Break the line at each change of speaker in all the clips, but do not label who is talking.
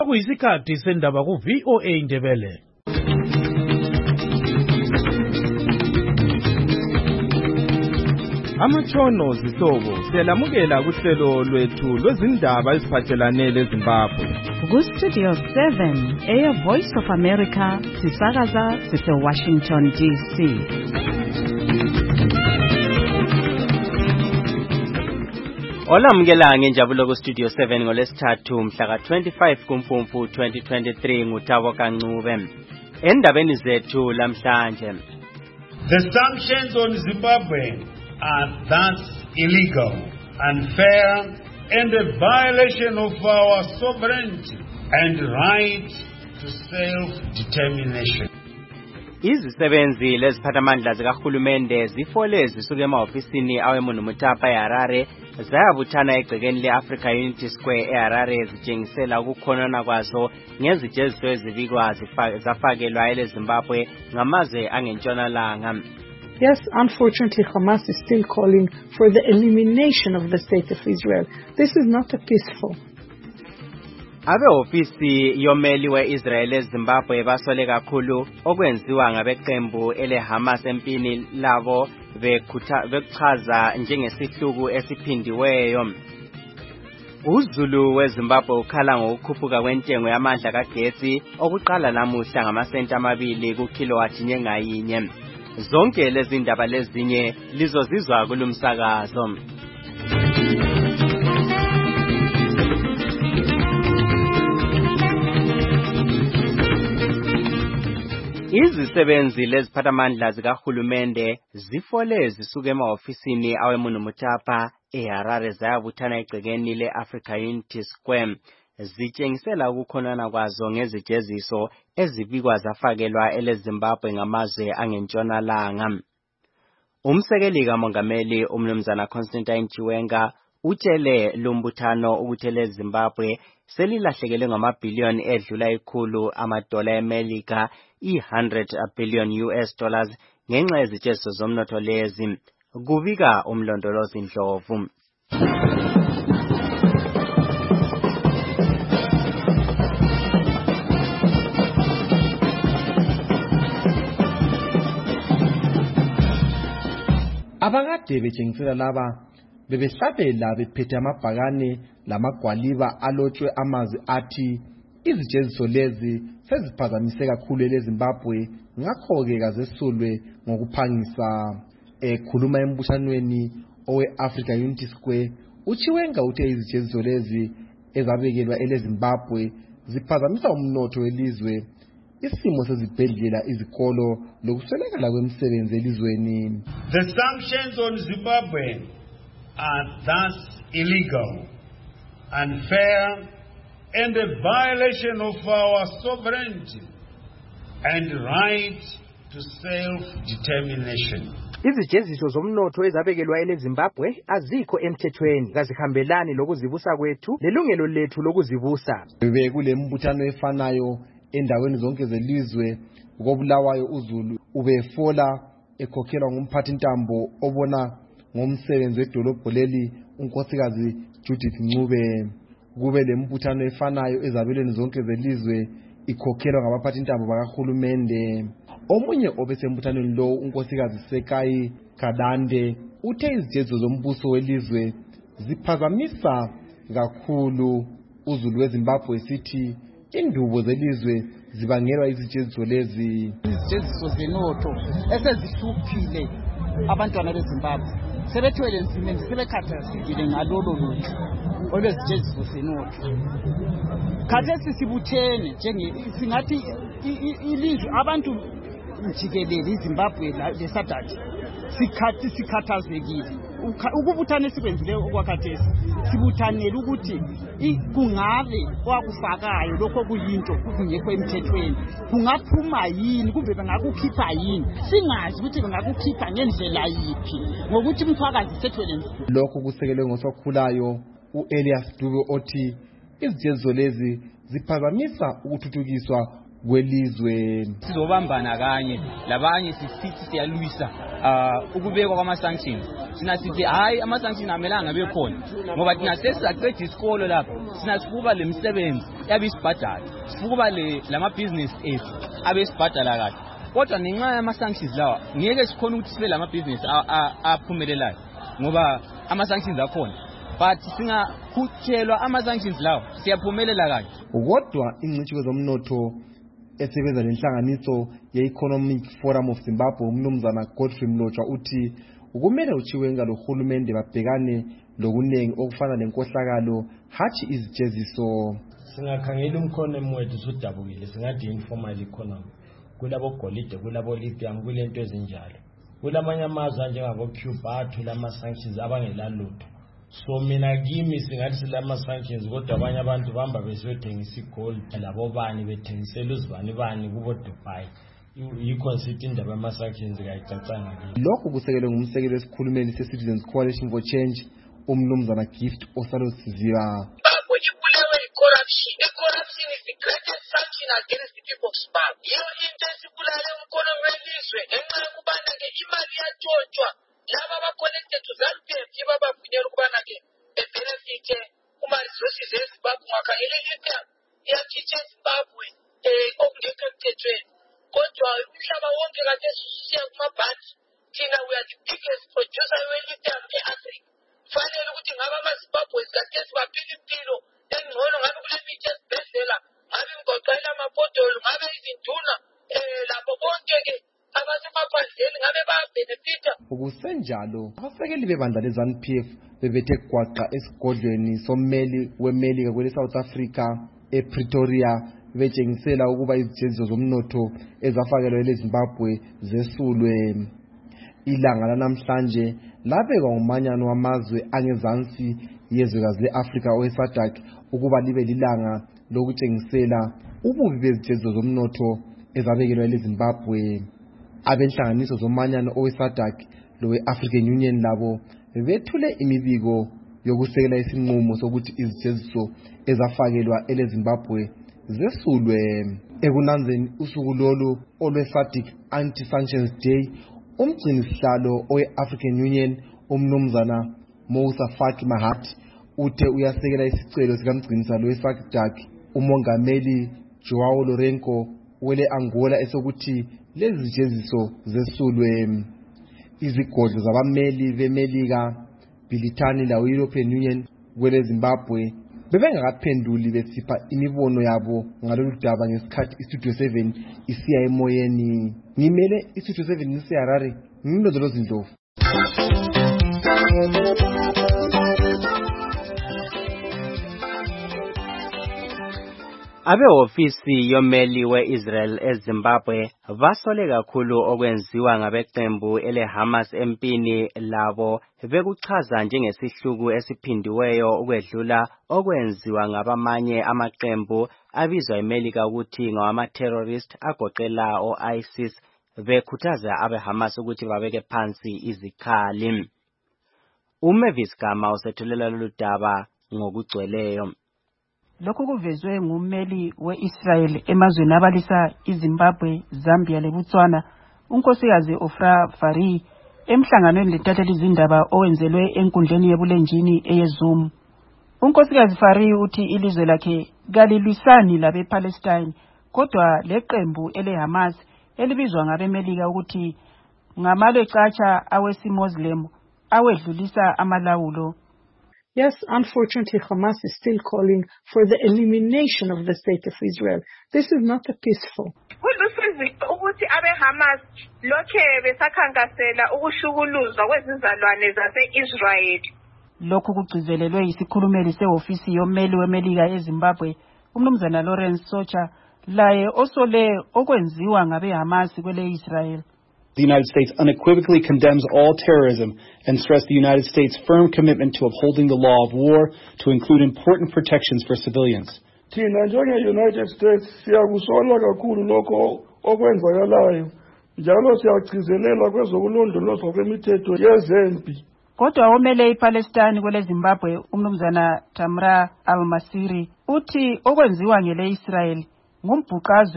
Kuyisikhathi sendaba ku VOA Indebele.
Amatshono zihlobo siyalamukela kuhlelo lwethu lwezindaba eziphathelane leZimbabwe.
Ku Studio 7 Air Voice of America sisakaza sise Washington DC.
Olamukela ngenjabulo ku Studio 7 ngolesithathu mhla ka-25 kuMfumfu 2023 nguThabo Kancube. Endabeni zethu lamhlanje.
The sanctions on Zimbabwe are thus illegal, unfair, and a violation of our sovereignty and right to self-determination.
Izisebenzi leziphathamandla zikahulumende zifole zisuke emahofisini aweMunumutapa eHarare zayabuthana egcekeni le-Africa Unity Square eHarare zitshengisela ukukhonona kwazo ngezijeziso ezibikwa zafakelwa eleZimbabwe ngamazwe angentshonalanga.
Yes, unfortunately, Hamas is still calling for the elimination of the state of Israel. This is not a peaceful.
Abehofisi yomeli we-Israel eZimbabwe basole kakhulu okwenziwa ngabeqembu ele-Hamas empini labo bekuchaza njengesihluku esiphindiweyo. UZulu weZimbabwe ukhala ngokukhuphuka kwentengo yamandla kagetsi okuqala namuhla ngamasenti 2 ku-kilowatt ngayinye. Zonke lezi ndaba lezinye lizozizwa kulumsakazo. Izisebenzi leziphathamandla zikahulumende zifole zisuke emahofisini aweMunumutapa eHarare zayabuthana egcekeni le-Africa Unity Square zitshengisela ukukhonana kwazo ngezijeziso ezibikwa zafakelwa eleZimbabwe ngamazwe angentshonalanga. Umsekeli kamongameli umnumzana Constantine Chiwenga utshele lumbuthano ukuthi eleZimbabwe selilahlekelwe ngamabhiliyoni edlula $100 eMelika, $100 billion ngenxa yezijeziso zomnotho lezi, kubika umlondolozi Ndlovu.
Abakade betshengisela laba bebehlabela bephethe amabhakane lamagwaliba alotshwe amazwi athi izijeziso lezi seziphazamise kakhulu eleZimbabwe ngakho-ke kazesulwe ngokuphangisa. Ekhuluma embuthanweni owe-Africa Unity Square, uChiwenga uthe izijeziso lezi ezabekelwa eleZimbabwe ziphazamisa umnotho welizwe, isimo sezibhedlela, izikolo lokuswelakala kwemisebenzi elizweni.
The sanctions on Zimbabwe are thus illegal, unfair, and a violation of our sovereignty and right to self-determination.
Izijeziso zomnotho ezabekelwa eleZimbabwe azikho emthethweni, kazihambelani lokuzibusa kwethu lelungelo lethu lokuzibusa.
Kule mbuthano efanayo endaweni zonke zelizwe, koBulawayo uZulu ubefola ekhokhelwa ngumphathi ntambo obona ngomsebenzi wedolobho leli unkosikazi Judith Ncube. Kube lembuthano efanayo ezabelweni zonke zelizwe ikhokhelwa ngabaphathi ntambo bakahulumende. Omunye obesembuthanweni lo unkosikazi Sekai Kadande uthe izijeziso zombuso welizwe ziphazamisa kakhulu uZulu weZimbabwe, sithi indubo zelizwe zibangelwa izijeziso lezi.
Izijeziso zenotho esezihluphile abantwana beZimbabwe sebethwele nzima sebekhathazekile ngalolo lutho olwezijeziso zenotho. Khathesi sibuthene singathi ilizwe abantu jikelele iZimbabwe leSADC sikhathazekile. Ukubuthana sikwenzile okwakhathesi sibuthanele ukuthi kungabe kwakufakayo lokho kuyinto kungekho emthethweni, kungaphuma yini kumbe bengakukhipha yini, singazi ukuthi bengakukhipha ngendlela yiphi ngokuthi umthwakazi sethwele.
Lokho kusekelwe ngosokhulayo uElias Dube othi izijeziso lezi ziphazamisa ukuthuthukiswa kwelizwe.
Sizobambana kanye labanye sisithi siyalwisa ukubekwa kwama-sanctions. Sina sithi hayi ama-sanctions amelanga abe khona ngoba thina sesaqeda isikolo lapha sina sifuba le misebenzi yabe isibhadala sifuba lama-business ethu abe isibhadala kahle kodwa nenxa yama-sanctions lawa ngeke sikhona ukuthi sibe lama-business aphumelelayo ngoba ama-sanctions akhona but singakhuthelwa ama-sanctions lawa siyaphumelela kanye.
Kodwa ingcitshi kwezomnotho esebenza lenhlanganiso ye-Economic Forum of Zimbabwe umnumzana Godfrey Mlotshwa uthi kumele uchiwenga lohulumende babhekane lokunengi okufana nenkohlakalo hathi izijeziso.
Singakhangela umkhono wethu usudabukile singathi informal economy kulabo golide kulabo lithium kulento ezinjalo kulamanye amazwe njengabo Cuba athula ama-sanctions abangelalutho. So mina kimi singathi silama sanctions kodwa abanye abantu bamba besiyothengiswa igold labo bani bethengisela uzibani bani kubo Dubai. Yikho indaba yama sanctions kayicacanga.
Lokhu kusekelwe ngumsekeli wesikhulumeli se-Citizens Coalition for Change umnumzana Gift Osalo-Siziba.
Corruption is the greatest sanction against the people of Zimbabwe. Yiyo into esibulale umkhono welizwe ngenxa yokubana ke imali yatshotshwa laba ba-connected to ZANU-PF babavunyela ukubana ke benefite kuma-resources eZimbabwe ngakhangela i-lithium iyakhitsha eZimbabwe okungekho emthethweni kodwa umhlaba wonke kade siya kumabhanti thina we are the biggest producer we-lithium e-Africa. Fanele ukuthi ngabe ama-Zimbabwe kade sibaphila impilo engcono ngabe kulemithi esibhedlela ngabe imgoqela amapodolo ngabe izinduna lapho bonke ke abasemaphandleni ngabe bayabenefita.
Kusenjalo abasekeli bebandla le-ZANU-PF bebethe gwaqa esigodlweni sommeli wemelika kwele South Africa ePretoria betshengisela ukuba izijeziso zomnotho ezafakelwa eZimbabwe zesulwe. Ilanga lanamhlanje labekwa ngumanyano wamazwe angezansi yezwekazi le-Afrika owe-SADC ukuba libe lilanga lokutshengisela ububi bezijeziso zomnotho ezabekelwa eZimbabwe. Abenhlanganiso zomanyano owe-SADC lowe-African Union labo bethule imibiko yokusekela isinqumo sokuthi izijeziso ezafakelwa eZimbabwe zesulwe. Ekunanzeni usuku lolu olwe-SADC Anti-Sanctions Day umgcinisihlalo owe-African Union umnumzana Mousa Faki Mahamat uthe uyasekela isicelo sikamgcinisalo we-SADC umongameli João Lourenço wele Angola esokuthi lezi zijeziso zesulwe. Izigodlo zabameli bemelika Britani la European Union kwele Zimbabwe bebengakaphenduli besipha imibono yabo ngalolu daba ngesikhathi iStudio 7 isiya emoyeni. Ngimele iStudio 7 eseHarare ngimlondolo Zindlovu.
Abehofisi yomeli we-Israel eZimbabwe basole kakhulu okwenziwa ngabeqembu ele-Hamas empini labo bekuchaza njengesihluku esiphindiweyo ukwedlula okwenziwa ngabamanye amaqembu abizwa eMelika ukuthi ngawama-terrorist agoqela o-ISIS bekhuthaza abe-Hamas ukuthi babeke phansi izikhali. uMavis Gama usethulela lolu daba ngokugcweleyo.
Lokhu kuvezwe ngummeli we-Israel emazweni abalisa iZimbabwe, Zambia leBotswana, unkosikazi Ofra Fari, emhlanganweni letatheli izindaba owenzelwe enkundleni yebulenjini eyeZoom. Unkosikazi Fari uthi ilizwe lakhe kalilwisani labe-Palestine, kodwa leqembu ele-Hamas elibizwa ngabemelika ukuthi ngamalecatsha awesi-Muslim awedlulisa amalawulo.
Yes, unfortunately, Hamas is still calling for the elimination of the state of Israel. This is not a peaceful.
Ukuthi abe-Hamas lokhe besakhankasela ukushukuluzwa kwezizalwane zase-Israel.
Lokhu kugcizelelwe yisikhulumeli sehofisi yommeli wemelika eZimbabwe, umnumzana Lawrence Socha, laye osole okwenziwa ngabe-Hamas kwele-Israel.
The United States unequivocally condemns all terrorism and stressed the United States' firm commitment to upholding the law of war to include important protections for civilians.
Thina njenge-United States siyakusola kakhulu lokho okwenzakalayo njalo siyagcizelela kwezokulondolozwa kwemithetho yezempi.
Kodwa omele iPalestine kwele Zimbabwe umnumzana Tamra Al-Masiri uthi okwenziwa ngele-Israel ngumbhuqazwe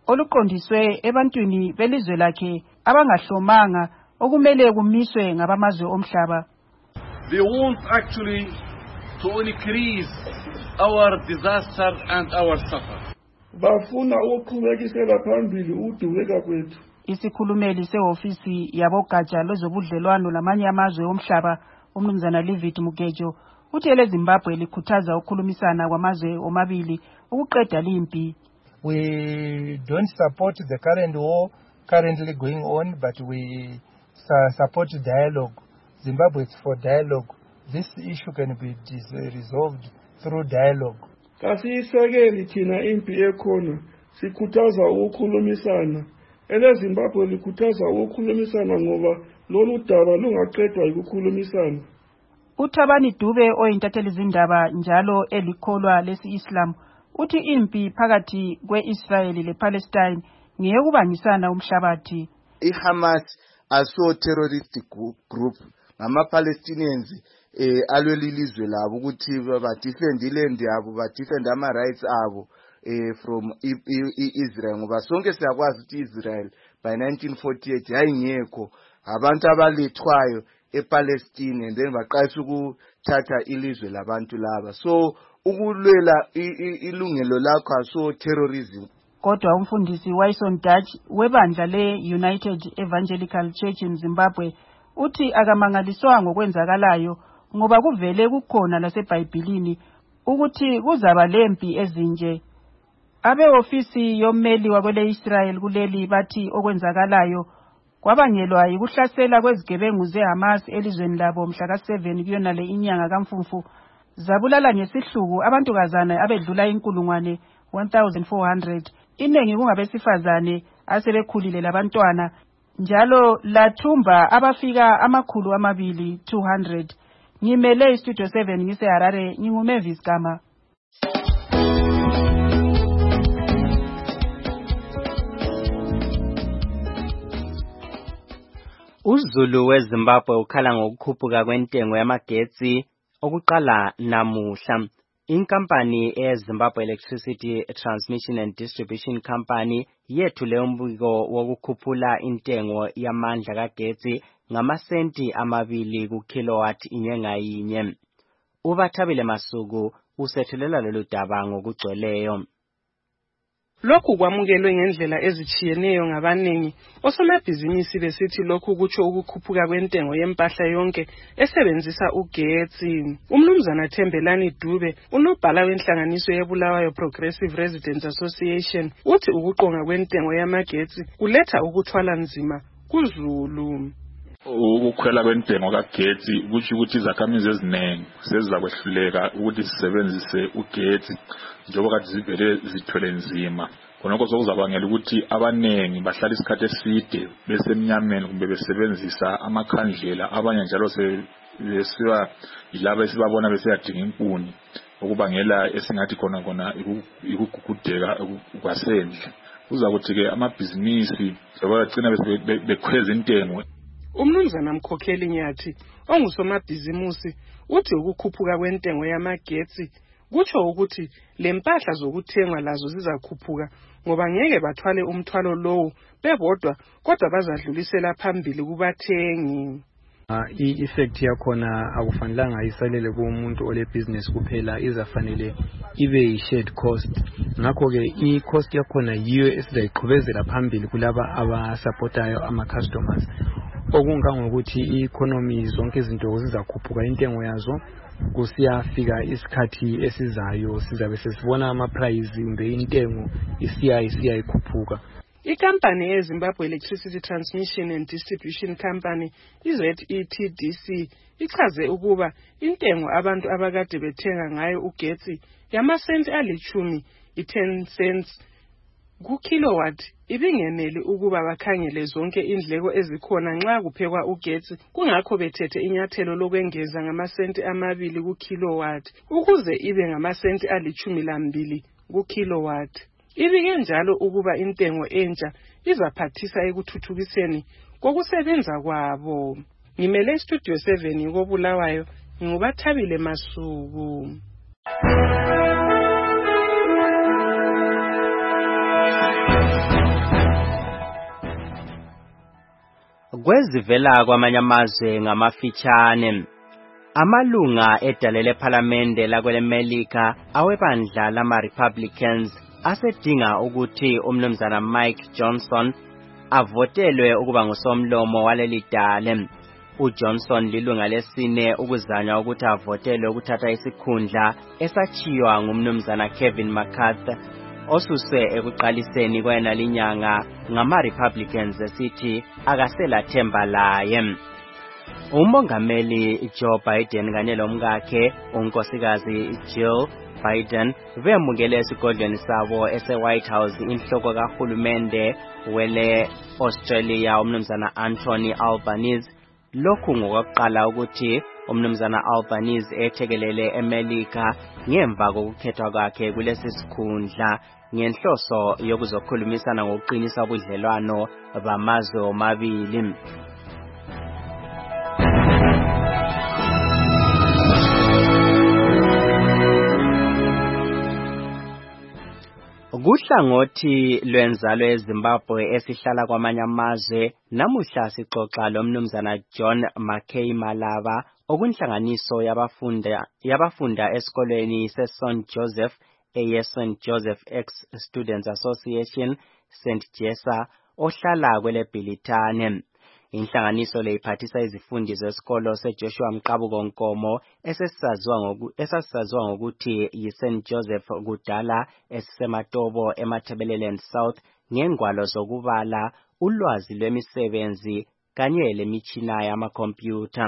oluqondiswe ebantwini belizwe lakhe abangahlomanga okumele kumiswe ngabamazwe omhlaba.
They want actually to increase our disaster and our suffer.
Bafuna ukuqhubekisela phambili udubeka kwethu.
Isikhulumeli sehofisi yabogatsha lwezobudlelwano lamanye amazwe omhlaba umnumzana Livid Mugejo uthi eleZimbabwe likhuthaza ukukhulumisana kwamazwe omabili ukuqeda limpi.
We don't support the current war currently going on, but we support dialogue. Zimbabwe is for dialogue. This issue can be resolved through dialogue.
Kasiyisekeli thina impi ekhona, sikhuthaza ukukhulumisana. EleZimbabwe likhuthaza ukukhulumisana ngoba lolu daba lungaqedwa ukukhulumisana.
uThabani Dube oyintatheli zindaba njalo elikholwa lesi-Islam uthi impi phakathi kwe-Israel lePalestine ngeyokubangisana umhlabathi.
iHamas aso terrorist group ngama-Palestinians alwela ilizwe labo ukuthi ba-defend iland yabo, ba-defend ama-rights abo from Israel, ngoba sonke siyakwazi ukuthi Israel by 1948 yayingekho, abantu abalethwayo ePalestine and then baqalisa ukuthatha ilizwe labantu laba. So ukulwela ilungelo lakho aso terrorism.
Kodwa umfundisi Wyson Dutch webandla le-United Evangelical Church in Zimbabwe uthi akamangaliswa ngokwenzakalayo ngoba kuvele kukhona laseBhayibhelini ukuthi kuzaba lempi ezinje. Abe-ofisi yommeli wakwele-Israel kuleli bathi okwenzakalayo kwabangelwa yikuhlasela kwezigebengu zeHamas elizweni labo mhla ka-7 kuyonale inyanga kaMfumfu zabulala ngesihluku abantukazana abedlula 1,400, iningi kungabesifazane asebekhulile labantwana, njalo lathumba abafika 200. Ngimele iStudio 7 ngiseHarare, nginguMavis Gama.
uZulu weZimbabwe ukhala ngokukhuphuka kwentengo yamagetsi okuqala namuhla. Inkampani eZimbabwe Electricity Transmission and Distribution Company yethule umbiko wokukhuphula intengo yamandla kagetsi ngamasenti 2 ku kilowatt inye ngayinye. uBathabile Masuku usethulela lolu daba ngokugcweleyo.
Lokhu kwamukelwe ngendlela ezichiyeneyo ngabanengi. Osomabhizinisi besithi lokhu kutsho ukukhuphuka kwentengo yempahla yonke esebenzisa ugetsi. Umnumzana Thembelani Dube, unobhala wenhlanganiso yeBulawayo Progressive Residents Association, uthi ukuqonga kwentengo yamagetsi kuletha ukuthwala nzima kuZulu.
Ukukhwela kwentengo kagetsi kutsho ukuthi izakhamizi eziningi sezizakwehluleka ukuthi zisebenzise ugetsi njengoba kade zivele zithwele nzima. Khonokho sokuzabangela ukuthi abanengi bahlala isikhathi eside besemnyameni kumbe besebenzisa amakhandlela, abanye njalo besiba yilabo esibabona besiyadinga inkuni, okubangela esingathi khona ikugugudeka kwasendle. Kuzakuthi-ke amabhizinisi bagcina bekhweza intengo.
Umnumzana Mkhokheli Nyathi ongusomabhizimusi uthi ukukhuphuka kwentengo yamagetsi kutsho ukuthi lempahla zokuthengwa lazo zizakhuphuka ngoba ngeke bathwale umthwalo lowo bebodwa kodwa bazadlulisela phambili kubathengi.
I-effect yakhona akufanelanga isalele kumuntu ole business kuphela, izafanele ibe yi-shared cost. Ngakho-ke i-cost yakhona yiyo esizayiqhubezela phambili kulaba abasupportayo ama-customers. Okungangokuthi i-economy zonke izinto zizakhuphuka intengo yazo kusiyafika isikhathi esizayo sizabe sesibona ama-price kumbe intengo isiya ikhuphuka.
Ikampani yeZimbabwe Electricity Transmission and Distribution Company, ZETDC, ichaze ukuba intengo abantu abakade bethenga ngayo ugetsi yamasenti 10, 10 cents ku kilowatt ibingeneli ukuba bakhangele zonke indleko ezikhona nxa kuphekwa ugetsi. Kungakho bethethe inyathelo lokwengeza ngamasenti 2 ku kilowatt ukuze ibe ngamasenti 12 ku kilowatt. Ibike njalo ukuba intengo entsha izaphathisa ekuthuthukiseni kokusebenza kwabo. Ngimele Studio 7 koBulawayo, nguBathabile Masuku.
Kwezivela kwamanye amazwe ngamafitshane. Amalunga edale lephalamende lakwelemelika awebandla lama-Republicans asedinga ukuthi umnumzana Mike Johnson avotelwe ukuba ngusomlomo waleli dale. uJohnson lilunga lesine ukuzanywa ukuthi avotelwe ukuthatha isikhundla esachiywa ngumnumzana Kevin McCarthy osuse ekuqaliseni kwena linyanga ngama-Republicans esithi akasela themba laye. Umongameli Joe Biden kanye lomkakhe unkosikazi Jill Biden bemukele esigodlweni sabo ese-White House inhloko kahulumende wele Australia umnumzana Anthony Albanese. Lokhu ngokuqala ukuthi umnumzana Albanese ethekelele eMelika ngemva kokukhethwa kwakhe kulesi sikhundla ngenhloso yokuzokhulumisana ngokuqinisa ubudlelwano bamazwe omabili. Kuhlangothi lwenzalo eZimbabwe esihlala kwamanye amazwe namuhla sixoxa lomnumzana John McKay Malava okunhlanganiso yabafunda esikoleni seSt Joseph St Joseph Ex Students Association St Jesa ohlala kwele Bhilitane. Inhlanganiso le iphathisa izifundi zesikolo seJoshua Mqabuko Nkomo esasizaziwa ngokuthi yiSt Joseph kudala esisematobo eMatabeleland South ngengwalo zokubala ulwazi lwemisebenzi kanye lemitshina yamakhompyutha.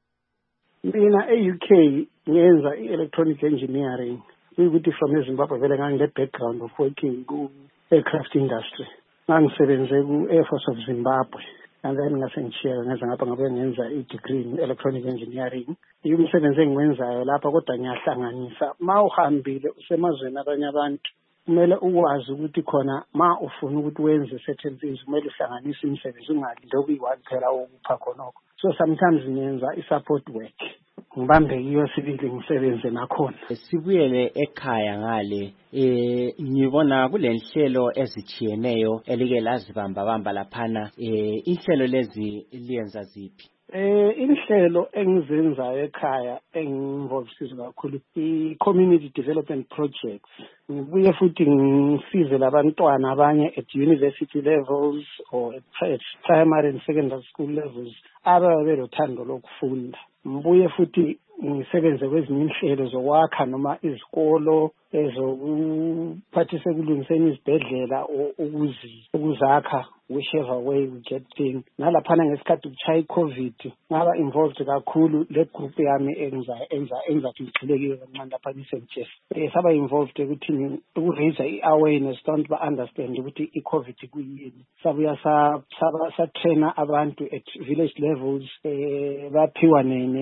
Mina e-UK ngenza i-electronic engineering. Ukuthi from eZimbabwe vele ngangile background of working ku-aircraft industry. Ngangisebenze ku-Air Force of Zimbabwe. And then ngasengishiyeka ngenza ngapha ngabe ngenza i-degree in electronic engineering. Umsebenzi engiwenzayo lapha kodwa ngiyahlanganisa. Ma uhambile usemazweni abanye abantu kumele ukwazi ukuthi khona ma ufuna ukuthi wenze certain things kumele uhlanganise imisebenzi ungalinde kuyiwani phela okupha khonoko. So sometimes ngiyenza i-support work. Ngibambe iyo sibili ngisebenze nakhona.
Sibuyele ekhaya ngale ngibona kulenhlelo ezichiyeneyo elike lazibamba laphana inhlelo lezi liyenza ziphi?
Inhlelo engizenzayo ekhaya enginvolved kakhulu i-community development projects. Ngibuye futhi ngisize labantwana abanye at university levels or at primary and secondary school levels ababelothando lokufunda. Ngibuye futhi ngisebenze kwezinye inhlelo zokwakha noma izikolo ezokuphathisa kulungiseni izibhedlela ukuzakha whichever way we get things. Nalaphana ngesikhathi kuchaya i-COVID ngaba involved kakhulu le group yami enza ngixhilekile kancane lapha eSt Jeff. Saba involved ekuthini ukuraise i-awareness don't understand ukuthi i-COVID kuyini. Sabuya sa-trainer abantu at village levels baphiwa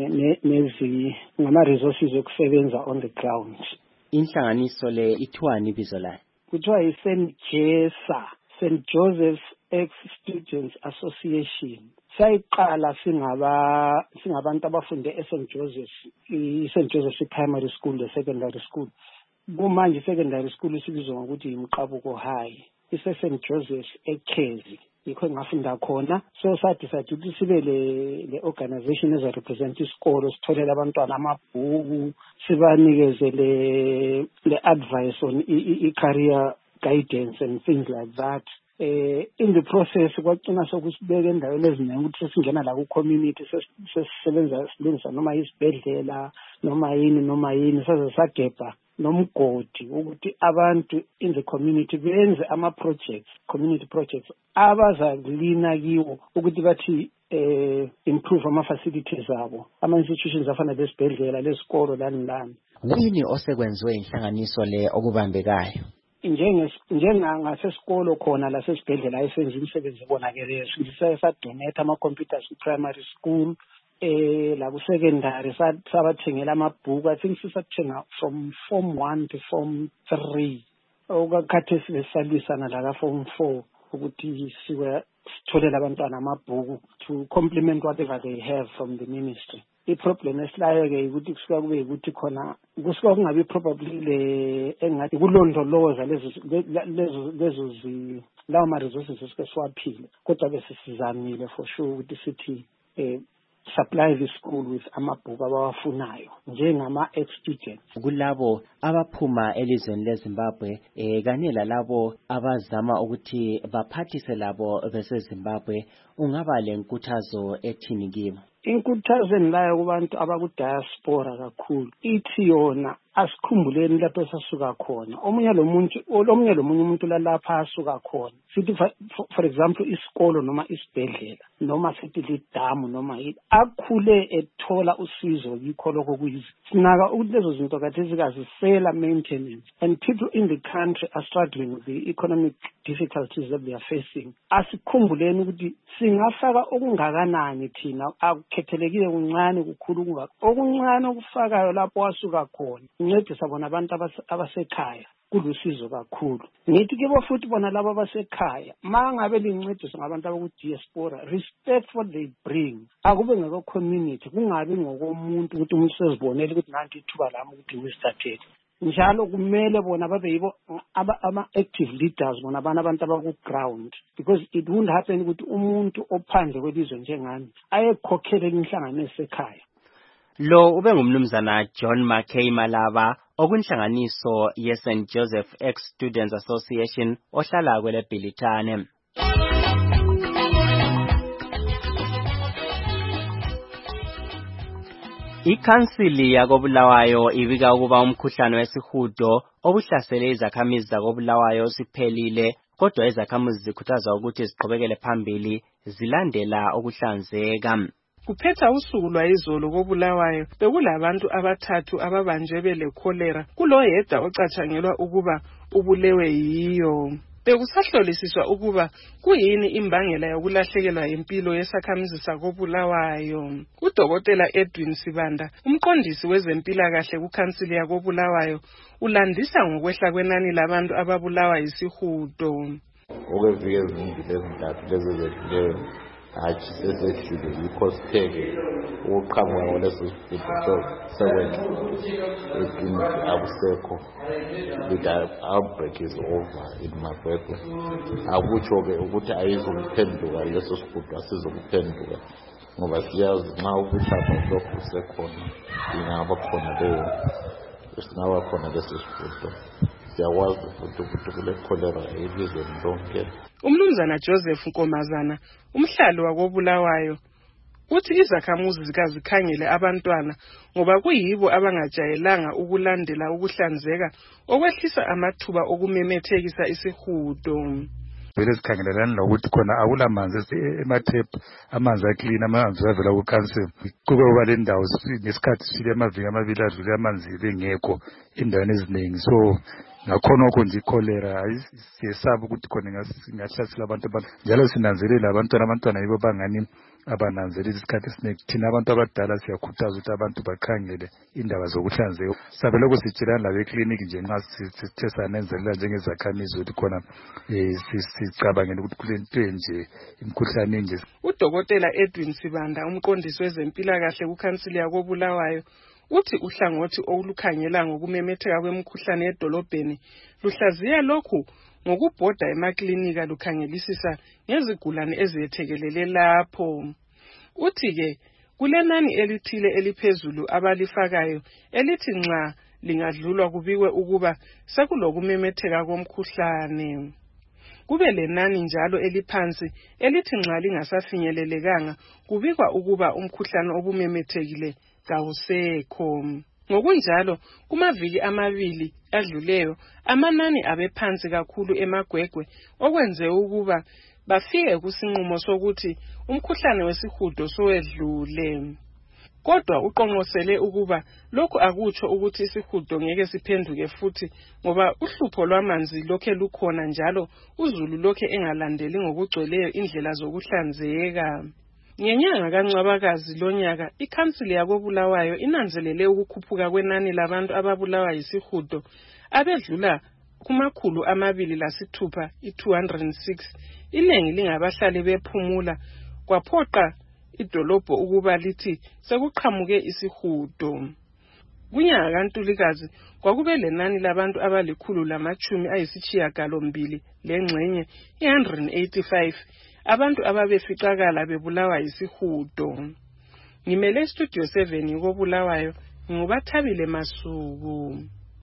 ngama-resources okusebenza on the ground.
Inhlanganiso le ithiwani ibizo layo?
Kuthiwa yi-St Jesa, St Joseph Ex Students Association. Sayiqala singabantu abafunde eSt Joseph, iSt Joseph Primary School le secondary school. Kumanje secondary school isibizwa ngokuthi yiMqabuko High. IseSt Joseph eKhezi. Yikho ngafunda khona. So sadecide ukuthi sibe le organization ezarepresent isikolo sitholela abantwana amabhuku sibanikeze le advice on i-career guidance and things like that. In the process kwacina sokusibeka endaweni eziningi ukuthi sesingena la ku-community sesisebenza silungisa noma isibhedlela noma yini saze sagebha nomgodi ukuthi abantu in the community benze community projects abazakulina kiwo ukuthi bathi improve ama-facilities abo ama-institutions afana lesibhedlela lesikolo lani.
Kuyini osekwenziwe inhlanganiso le okubambekayo?
Njengasesikolo khona lasesibhedlela esenza imisebenzi ebonakeleyo sadonate ama-computers ku-primary school la ku-secondary sabathengela amabhuku. I think sisathenga from form 1 to form 3 okakhathesi besalwisana la ka-form 4 ukuthi sitholela abantwana amabhuku to complement whatever they have from the ministry. i-problem esilayo-ke ukuthi kusuka kube ukuthi khona kusuka kungabi probably le engathi kulondoloza lezo lawo ma-resources esike siwaphile kodwa bese sizamile for sure ukuthi sithi supply the school with amabhuku abawafunayo njengama-ex-students.
Kulabo abaphuma elizweni leZimbabwe kanye lalabo abazama ukuthi baphathise labo beseZimbabwe, ungaba lenkuthazo ethini kibo?
Inkuthazo engilayo kubantu abakudiaspora kakhulu ithi yona asikhumbuleni lapho esasuka khona. Omunye lomunye umuntu lalapha asuka khona. Sithi for example isikolo noma isibhedlela noma sithi lidamu noma yini akhule ethola usizo yikho lokho kuyizi. Sinaka ukuthi lezo zinto kathesi kazisela maintenance, and people in the country are struggling with the economic difficulties that they are facing. Asikhumbuleni ukuthi singafaka okungakanani thina akukhethelekile kuncane kukhulu okuncane okufakayo lapho wasuka khona uncedisa bona abantu abasekhaya kulusizo kakhulu. Ngithi kibo futhi bona labo abasekhaya mangabe lincedisa ngabantu abakudiaspora, respect what they bring. Akube ngeko community, kungabi ngokomuntu ukuthi umuntu sezibonele ukuthi nanti ithuba lami ukuthi ngisithathele. Njalo kumele bona babe yibo ama-active leaders bona abantu abaku-ground, because it won't happen ukuthi umuntu ophandle kwelizwe njengani ayekhokhele inhlanganiso ekhaya.
Lo ube ngumnumzana John McKay Malaba okunhlanganiso ye-St. Joseph Ex-Students Association ohlala kwele Bhilitane. Ikhansili yakoBulawayo ibika ukuba umkhuhlane wesihudo obuhlasele izakhamizi zakoBulawayo siphelile, kodwa izakhamuzi zikhuthaza ukuthi ziqhubekele phambili zilandela ukuhlanzeka.
Kuphetha usuku lwayizolo koBulawayo bekulabantu abathathu ababanjwe bele cholera, kuloyedwa ocatshangelwa ukuba ubulewe yiyo. Bekusahlolisiswa ukuba kuyini imbangela yokulahlekelwa impilo yesakhamizi sakoBulawayo. Udokotela Edwin Sibanda, umqondisi wezempilakahle kukhansili yakoBulawayo, ulandisa ngokwehla kwenani labantu ababulawa yisihudo.
Okwevike ezimbili ezintathu lezi ezedluleyo hatshi sesehlile yikho sipheke ukuqhamuka kwaleso sifudo sekwenza ekliniki akusekho. The outbreak is over in Magwegwe. Akutsho-ke ukuthi ayizokuphenduka leso sifudo, asizokuphenduka ngoba siyazi nxa ubuhlaba lokhu sekhona ingaba khona leso sifudo. Siyakwazi futhi ukuthi kule cholera elizweni lonke.
Umnumzana Joseph Nkomazana, umhlali wakoBulawayo, uthi izakhamuzi zikazikhangele abantwana ngoba kuyibo abangajayelanga ukulandela ukuhlanzeka okwehlisa amathuba okumemethekisa isihudo.
Vele sikhangelelani lokuthi khona akulamanzi emathephu, amanzi aclean, amanzi avela kukansel. Kube kuba le ndawo ngesikhathi sifile amaviki amabili adlule amanzi bengekho endaweni eziningi. So ngakhona okho nje cholera siyesaba ukuthi khona ngahlasela abantu njalo sinanzelela abantwana yibo bangani abananzelela isikhathi esiningi. Thina abantu abadala siyakhuthaza ukuthi abantu bakhangele indaba zokuhlanzeka. Sabe lokho sitshelana labekliniki nje nxa sithe sanenzelela njengezakhamizi ukuthi khona sicabangela ukuthi kulento nje imikhuhlane nje.
Udokotela Edwin Sibanda, umqondisi wezempilakahle kukhansili yakoBulawayo, uthi uhlangothi olukhangela ngokumemetheka kwemikhuhlane edolobheni luhlaziya lokhu ngokubhoda emaklinika lukhangelisisa ngezigulane eziyethekelele lapho. Uthi-ke kulenani elithile eliphezulu abalifakayo elithi nxa lingadlulwa kubikwe ukuba sekulokumemetheka komkhuhlane. Kube lenani njalo eliphansi elithi nxa lingasafinyelelekanga kubikwa ukuba umkhuhlane obumemethekile kawusekho. Ngokunjalo kumaviki amabili adluleyo amanani abephansi kakhulu eMagwegwe okwenze ukuba bafike kusinqumo sokuthi umkhuhlane wesihudo sowedlule. Kodwa uqonqosele ukuba lokhu akutsho ukuthi isihudo ngeke siphenduke futhi ngoba uhlupho lwamanzi lokhe lukhona njalo uzulu lokhe engalandeli ngokugcweleyo indlela zokuhlanzeka. Ngenyanga kaNcwabakazi lonyaka ikhansili yakoBulawayo inanzelele ukukhuphuka kwenani labantu ababulawa yisihudo abedlula kumakhulu 206, 206. Inengi lingabahlali bephumula kwaphoqa idolobho ukuba lithi sekuqhamuke isihudo. Kunyaka kaNtulikazi kwakube lenani labantu abali180 lengxenye 185 abantu ababeficakala bebulawa yisihudo. Ngimele Studio 7 koBulawayo ngubathabile Masuku.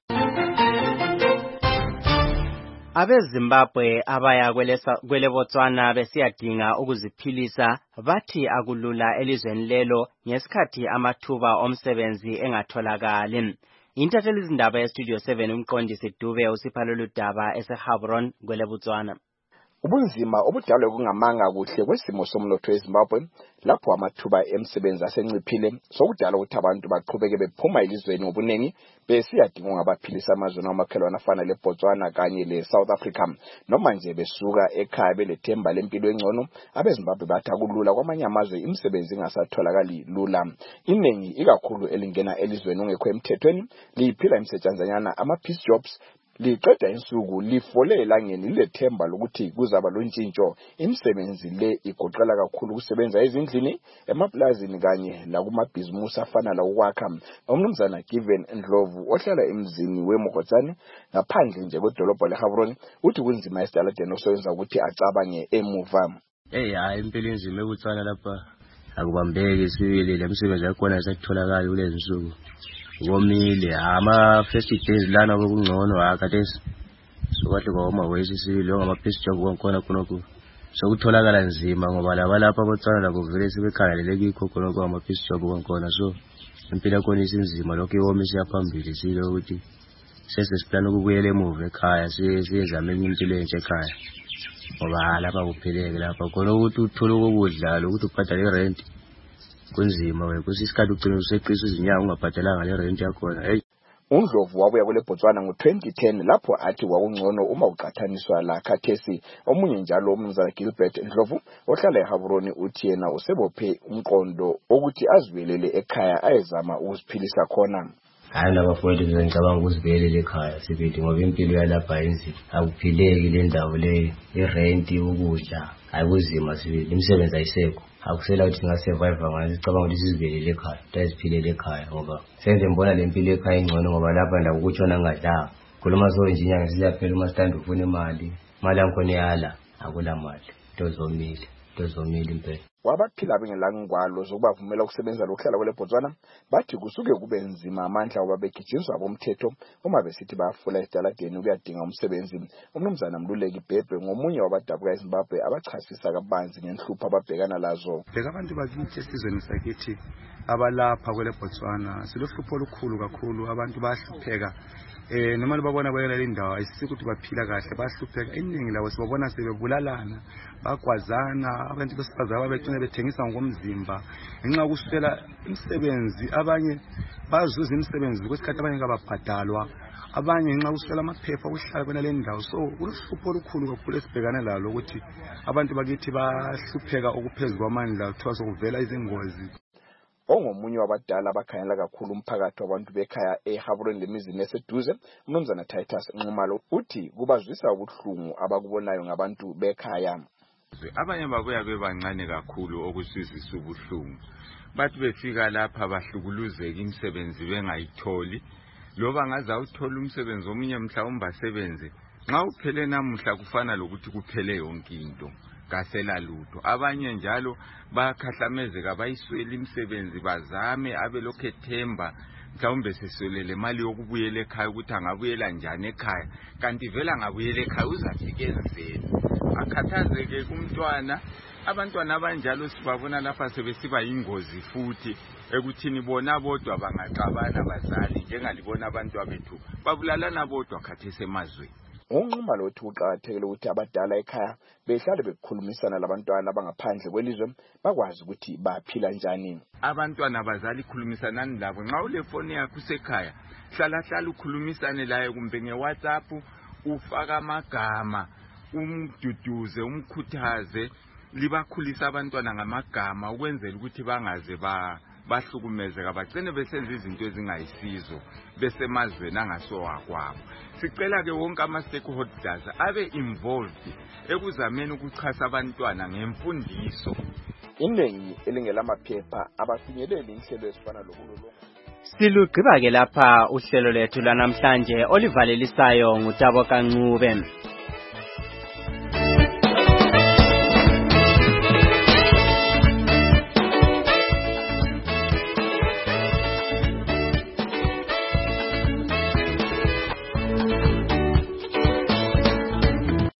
AbeZimbabwe abaya kwele Botswana besiyadinga ukuziphilisa bathi akulula elizweni lelo ngesikhathi amathuba omsebenzi engatholakali. Intatheli izindaba yeStudio 7 umqondisi Dube usipha lolu daba eseHabron kwele Botswana.
Ubunzima obudalwe kungamanga kuhle kwesimo somnotho eZimbabwe lapho amathuba emsebenzi asenciphile sokudala ukuthi abantu baqhubeke bephuma elizweni ngobuningi besiyadinga ngabaphilisa amazwe amakhelwana afana leBotswana kanye leSouth Africa noma nje besuka ekhaya belethemba lempilo engcono. AbeZimbabwe bathi akulula kwamanye amazwe imisebenzi ingasatholakali lula. Iningi ikakhulu elingena elizweni ongekho emthethweni liphila imisetshenzanyana ama-peace jobs liqeda insuku lifole elangeni lethemba lokuthi kuzaba lontshintsho. Imisebenzi le igoqela kakhulu ukusebenza ezindlini emaplazini kanye lakumabhizimusi afana la ukwakha. Umnumzana Given Ndlovu ohlala emzini weMogotsane ngaphandle nje kwedolobho leHabron uthi kunzima esidaladeni osoyenza ukuthi acabange emuva.
Hayi impilo inzima eBotswana lapha akubambeki sibili lemisebenzi yakhona isetholakala kulezi nsuku. Ngomile ama-first days lana kokungcono akadesi sokahle kwawoma wesisibili ngama-peace job konkhona khonokho sokutholakala nzima ngoba lapha Botswana labo vele sebekhangelele kikho khonokho ama-peace job konkhona. So impilo yakhona isinzima lokho iwoma isiyaphambili sile ukuthi sesesiplana ukubuyela emuva ekhaya siyezame impilo entsha ekhaya ngoba lapha kupheleke lapha khona ukuthi uthole ukudla lokuthi ubhadale irent kunzima wekusisikhathi ugcina useqisa izinyanga ungabhadalanga le rent yakhona.
uNdlovu wabuya kwele Botswana ngo-2010 lapho athi kwakungcono uma uqathaniswa la khathesi. Omunye njalo umnumzana Gilbert Ndlovu ohlala eHabron uthi yena usebophe umqondo ukuthi azibelele ekhaya ayezama ukuziphilisa khona.
Hayi labafowethu ngicabanga ukuzibelele ekhaya sibili ngoba impilo yalapha inzima akuphileki le ndawo le irent ukudla ayikuzima sibili imisebenzi ayisekho akusela ukuthi singasurvive ngathi sicabanga ukuthi sizibelele ekhaya siziphilele ekhaya ngoba senze mbona le mpilo ekhaya ingcono ngoba lapha ndawo ukutshona ngadlanga khuluma so nje inyanga siyaphela uma stand ufuna imali yakhona iyala akula mali tozomile impela.
Wabaphila bengelangwalo zokubavumela ukusebenza lokuhlala kwele Botswana bathi kusuke kube nzima amandla ngoba begijinzwa bomthetho uma besithi bayafula esidaladeni ukuyadinga umsebenzi. Umnumzana Mluleki Bhebhe ngomunye wabadabuka eZimbabwe abachasisa kabanzi ngenhlupho ababhekana lazo.
Bheka abantu bakithi esizweni sakithi abalapha kwele Botswana silohlupho olukhulu kakhulu abantu bayahlupheka. Noma libabona kwela indawo ayisiki ukuthi baphila kahle bahlupheka. Iningi labo sibabona sebebulalana bagwazana abantu besifazana ababethuna bethengisa ngokomzimba ngenxa yokuswela imisebenzi. Abanye bazuza imisebenzi kwesikhathi abanye kababhadalwa abanye ngenxa yokuswela amaphepha okuhlala kwena le ndawo. So uhlupho olukhulu kakhulu esibhekana lalo ukuthi abantu bakithi bahlupheka okuphezulu kwamandla kuthiwa sokuvela izingozi.
Ongomunye wabadala abakhanyela kakhulu umphakathi wabantu bekhaya eHabron lemizini eseduze umnumzana Titus Nxumalo uthi kubazwisa ubuhlungu abakubonayo ngabantu bekhaya.
Abanye babuya bebancane kakhulu okusizisa ubuhlungu bathi befika lapha bahlukuluzeka imisebenzi bengayitholi loba ngaze awuthola umsebenzi omunye mhlawumbe asebenze nxa uphele namuhla kufana lokuthi kuphele yonke into kasela lutho. Abanye njalo bakhahlamezeka bayiswela imisebenzi bazame abelokho ethemba mhlawumbe sesolele imali yokubuyela ekhaya ukuthi angabuyela njani ekhaya kanti vela ngabuyela ekhaya uzafika ezeni akhathazeke kumntwana. Abantwana abanjalo sibabona lapha sebesiba ingozi futhi ekuthini bona bodwa bangaxabana bazali njengalibona abantu abethu babulalana bodwa khathesi emazweni.
Unxumalo uthi uqakathekile ukuthi abadala ekhaya behlale bekhulumisana labantwana abangaphandle kwelizwe bakwazi ukuthi baphila njani.
Abantwana abazali khulumisanani labo nxa ulefoni yakho usekhaya hlala ukhulumisane laye kumbe ngeWhatsApp ufaka amagama umduduze umkhuthaze libakhulisa abantwana ngamagama ukwenzela ukuthi bangaze bahlukumezeka bagcine besenza izinto ezingayisizo besemazweni angasowakwabo. Sicela ke wonke ama-stakeholders abe involved ekuzameni ukuchasa abantwana ngemfundiso.
iningi elingelamaphepha abafinyeleli inhlelo ezifana lokulolonga.
Silugqiba ke lapha uhlelo lethu lanamhlanje olivalelisayo nguTabo Kancube.